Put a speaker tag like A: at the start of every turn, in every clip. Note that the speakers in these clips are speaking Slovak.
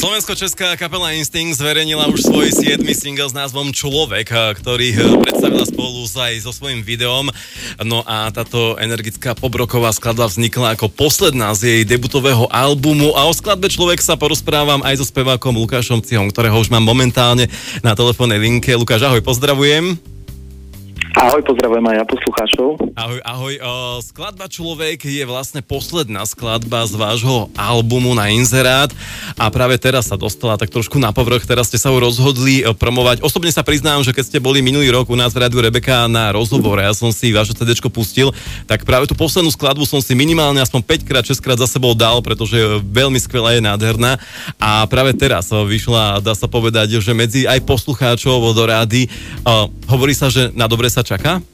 A: Slovensko-česká kapela Instinct zverejnila už svoj 7. single s názvom Človek, ktorý predstavila spolu aj so svojím videom. No a táto energická pobroková skladba vznikla ako posledná z jej debutového albumu a o skladbe Človek sa porozprávam aj so spevákom Lukášom Cihom, ktorého už mám momentálne na telefónnej linke. Lukáš, ahoj, pozdravujem.
B: Ahoj, pozdravujem aj ja poslucháčov.
A: Ahoj. Skladba Človek je vlastne posledná skladba z vášho albumu na inzerát a práve teraz sa dostala tak trošku na povrch, teraz ste sa ho rozhodli promovať. Osobne sa priznám, že keď ste boli minulý rok u nás v Rádiu Rebeka na rozhovore, ja som si vaše CDčko pustil, tak práve tú poslednú skladbu som si minimálne aspoň 5-krát, 6-krát za sebou dal, pretože je veľmi skvelá, je nádherná a práve teraz vyšla, dá sa povedať, že medzi aj poslucháčov do rády hovorí sa, že na dobre sa čaká?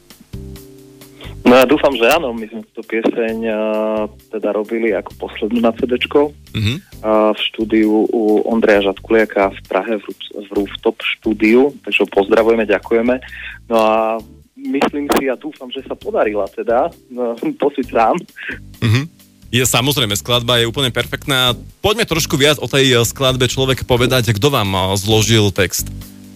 B: No ja dúfam, že áno. My sme tú pieseň teda robili ako poslednú na CDčko v štúdiu u Ondreja Žatkuliaka v Prahe v Rooftop štúdiu, takže ho pozdravujeme, ďakujeme. No a myslím si a dúfam, že sa podarila teda posúť sám.
A: Je samozrejme, skladba je úplne perfektná. Poďme trošku viac o tej skladbe Človek povedať, kto vám zložil text.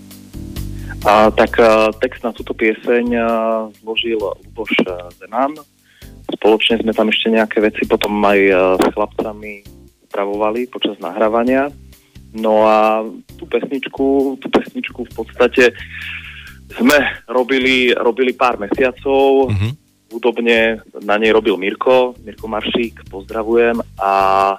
B: Tak text na túto pieseň zložil Luboš Zeman. Spoločne sme tam ešte nejaké veci potom aj s chlapcami spravovali počas nahrávania. No a tú pesničku v podstate sme robili pár mesiacov. Hudobne na nej robil Mirko Maršík, pozdravujem. A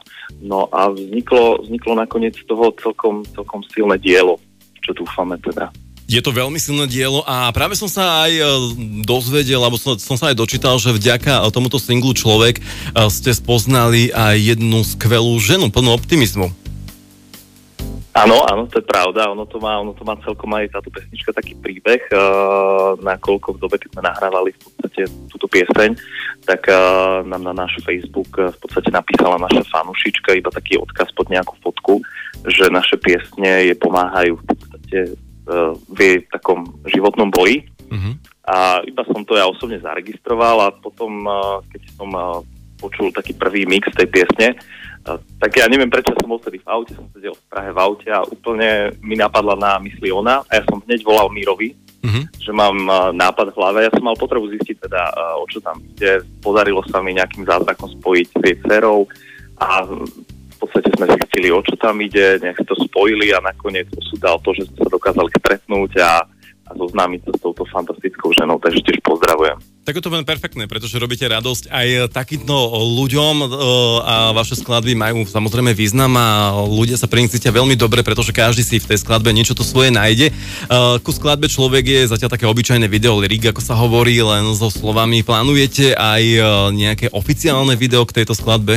B: vzniklo nakoniec z toho celkom silné dielo, čo dúfame teda.
A: Je to veľmi silné dielo a práve som sa aj dozvedel, alebo som sa aj dočítal, že vďaka tomuto singlu Človek ste spoznali aj jednu skvelú ženu, plnú optimizmu.
B: Áno, to je pravda. Ono to má celkom aj táto pesnička taký príbeh, nakoľko v dobe, keď sme nahrávali v podstate túto pieseň, tak nám na náš Facebook v podstate napísala naša fanušička iba taký odkaz pod nejakú fotku, že naše piesne jej pomáhajú v podstate v jej takom životnom boji. A iba som to ja osobne zaregistroval a potom, keď som počul taký prvý mix tej piesne, tak ja neviem, prečo som bol vtedy v aute, som sedel v Prahe v aute a úplne mi napadla na mysli ona a ja som hneď volal Mírovi, že mám nápad v hlave. Ja som mal potrebu zistiť teda, o čo tam ide. Podarilo sa mi nejakým zázrakom spojiť s jej dcerou a v podstate sme zistili, o čo tam ide, nejak to spojili a nakoniec osud dal to, že sme sa dokázali stretnúť a zoznámiť sa s touto fantastickou ženou, takže tiež pozdravujem.
A: Tak je to veľmi perfektné, pretože robíte radosť aj takýmto ľuďom a vaše skladby majú samozrejme význam a ľudia sa pri nich cítia veľmi dobre, pretože každý si v tej skladbe niečo to svoje nájde. Ku skladbe Človek je zatiaľ také obyčajné video lyrik, ako sa hovorí, len so slovami. Plánujete aj nejaké oficiálne video k tejto skladbe?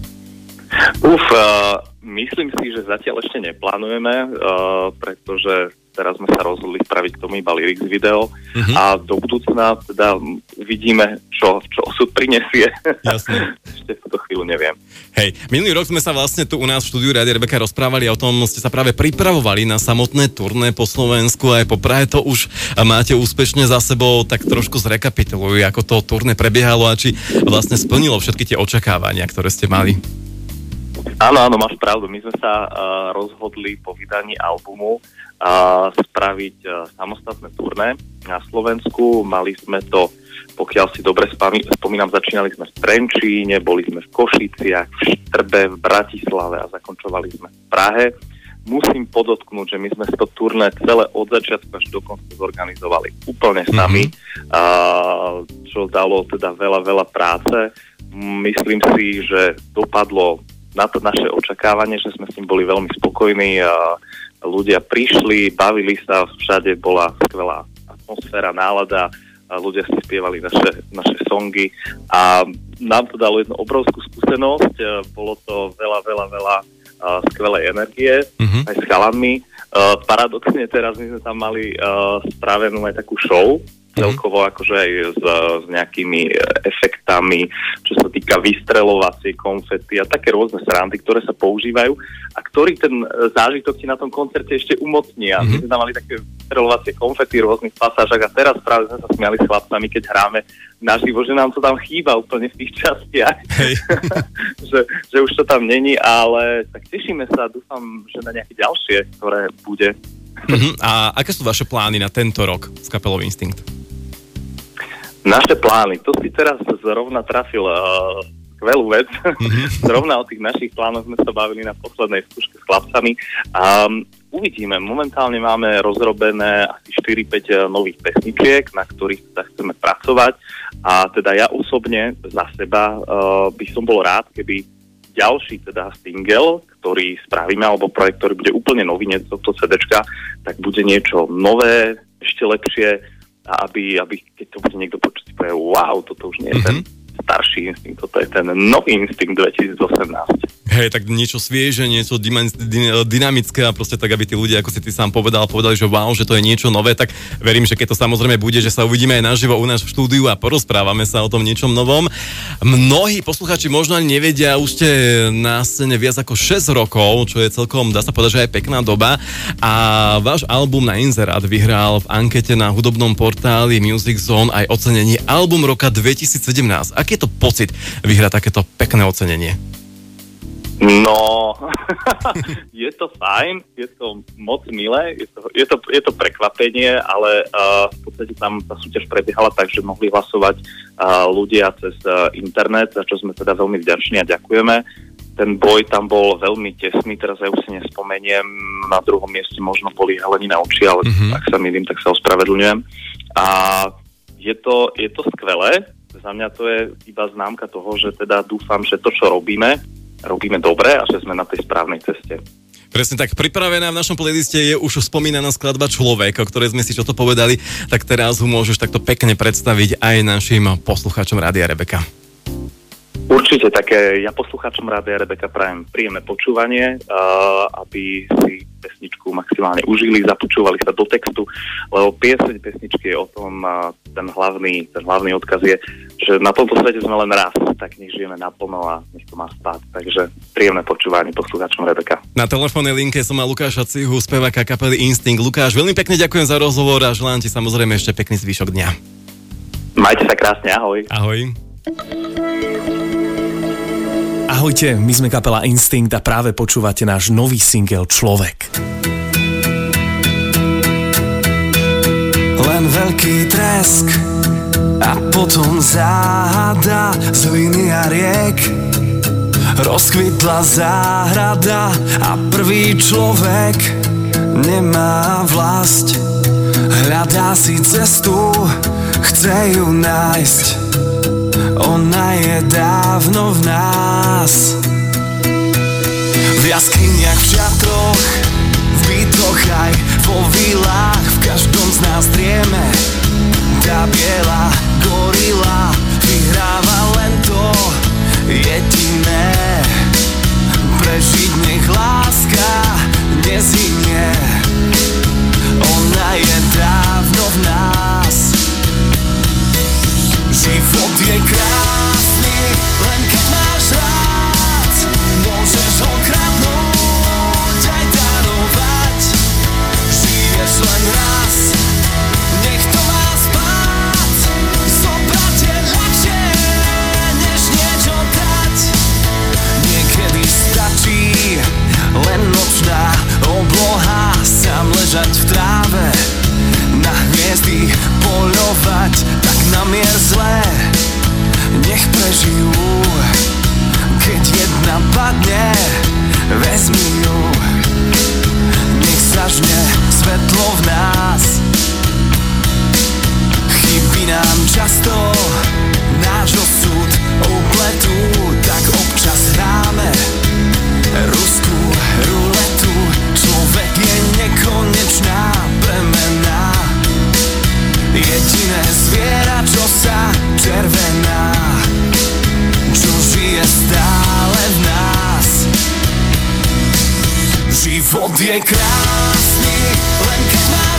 B: Myslím si, že zatiaľ ešte neplánujeme, pretože teraz sme sa rozhodli spraviť k tomu iba lyrics video a do budúcna teda uvidíme, čo osud prinesie.
A: Jasne.
B: Ešte v túto chvíľu neviem.
A: Hej, minulý rok sme sa vlastne tu u nás v štúdiu Rádia Rebeka rozprávali o tom, ste sa práve pripravovali na samotné turné po Slovensku aj po Prahe, to už máte úspešne za sebou, tak trošku zrekapituluj, ako to turné prebiehalo a či vlastne splnilo všetky tie očakávania, ktoré ste mali.
B: Áno, máš pravdu. My sme sa rozhodli po vydaní albumu spraviť samostatné turné na Slovensku. Mali sme to, pokiaľ si dobre spomínam, začínali sme v Trenčíne, boli sme v Košiciach, v Štrbe, v Bratislave a zakončovali sme v Prahe. Musím podotknúť, že my sme to turné celé od začiatku až do konca zorganizovali úplne sami, čo dalo teda veľa práce. Myslím si, že dopadlo na to naše očakávanie, že sme s ním boli veľmi spokojní a ľudia prišli, bavili sa, všade bola skvelá atmosféra, nálada, a ľudia si spievali naše songy a nám to dalo jednu obrovskú skúsenosť, bolo to veľa skvelej energie, aj s chalanmi. Paradoxne teraz my sme tam mali spravenú aj takú show, celkovo akože aj s nejakými efektami, čo sa týka vystreľovacie konfety a také rôzne srandy, ktoré sa používajú a ktorý ten zážitok ti na tom koncerte ešte umocní. A my sme tam mali také vystreľovacie konfety v rôznych pasážach a teraz práve sme sa smiali s chlapcami, keď hráme naživo, že nám to tam chýba úplne v tých častiach. že už to tam není, ale tak tešíme sa a dúfam, že na nejaké ďalšie, ktoré bude.
A: A aké sú vaše plány na tento rok s kapelou Instinct?
B: Naše plány, to si teraz zrovna trafil skvelú vec. Zrovna o tých našich plánoch sme sa bavili na poslednej skúške s chlapcami. Uvidíme, momentálne máme rozrobené asi 4-5 nových pesničiek, na ktorých sa chceme pracovať a teda ja osobne za seba by som bol rád, keby ďalší teda single, ktorý spravíme, alebo projekt, ktorý bude úplne novinec tohto CDčka, tak bude niečo nové, ešte lepšie, a aby keď to bude niekto počuť, povie, wow, toto už nie je ten starší Instinct, toto je ten nový Instinct 2018.
A: Hej, tak niečo svieže, niečo dynamické a proste tak, aby tí ľudia, ako si ty sám povedali, že wow, že to je niečo nové, tak verím, že keď to samozrejme bude, že sa uvidíme aj naživo u nás v štúdiu a porozprávame sa o tom niečom novom. Mnohí poslucháči možno ani nevedia, už ste na scéne viac ako 6 rokov, čo je celkom, dá sa povedať, že aj pekná doba a váš album Na inzerát vyhral v ankete na hudobnom portáli Music Zone aj ocenenie Album roka 2017. Aký je to pocit vyhrať takéto pekné ocenenie?
B: No, je to fajn, je to moc milé, je to prekvapenie, ale v podstate tam tá súťaž prebiehala tak, že mohli hlasovať ľudia cez internet, za čo sme teda veľmi vďační a ďakujeme. Ten boj tam bol veľmi tesný, teraz ja už si nespomeniem, na druhom mieste možno boli Helenina oči, ale ak sa milím, tak sa ospravedlňujem. A je to skvelé, za mňa to je iba známka toho, že teda dúfam, že to, čo robíme dobre a že sme na tej správnej ceste.
A: Presne tak, pripravená v našom playliste je už spomínaná skladba Človek, o ktorej sme si čo to povedali, tak teraz ho môžeš takto pekne predstaviť aj našim poslucháčom Rádia Rebeka.
B: Určite, také ja poslucháčom Rádia Rebeka prajem príjemné počúvanie, aby si pesničku maximálne užili, započúvali sa do textu, lebo pesničky je o tom, ten hlavný odkaz je, že na tomto svete sme len raz, tak nech žijeme naplno a nech to má spáť. Takže príjemné počúvanie poslucháčom Rebeka.
A: Na telefónnej linke som mal Lukáša Cihu, speváka kapely Instinct. Lukáš, veľmi pekne ďakujem za rozhovor a želám ti samozrejme ešte pekný zvyšok dňa.
B: Majte sa krásne, ahoj.
A: Ahoj.
C: Ahojte, my sme kapela Instinct a práve počúvate náš nový single Človek. Len veľký tresk a potom záhada z hliny a riek. Rozkvitla záhrada a prvý človek nemá vlast. Hľadá si cestu, chce ju nájsť. Ona je dávno v nás. V jaskyniach, v šatroch, v bytoch aj vo vilách, v každom z nás drieme. Tá biela gorila vyhráva len to jediné. Prežiť nech láska nezhynie. Ona je dávno v nás. Život je krásny, len keď máš rád. Môžeš ho kradnúť, aj darovať. Žiješ len raz, nech to má spáť. Zobrať je ľahšie, než niečo dať. Niekedy stačí len nočná obloha, sám ležať v tráve, na hviezdy poľovať, tak na mier zlé nech prežijú. Keď jedna padne, vezmi ju, nech zažne svetlo v nás. Chybí nám často, náš osud upletú, tak občas hráme ruskú ruletu. Človek je nekonečná premena, jediné zviera, čo sa červená, čo žije stále v nás. Život je krásny, len keď má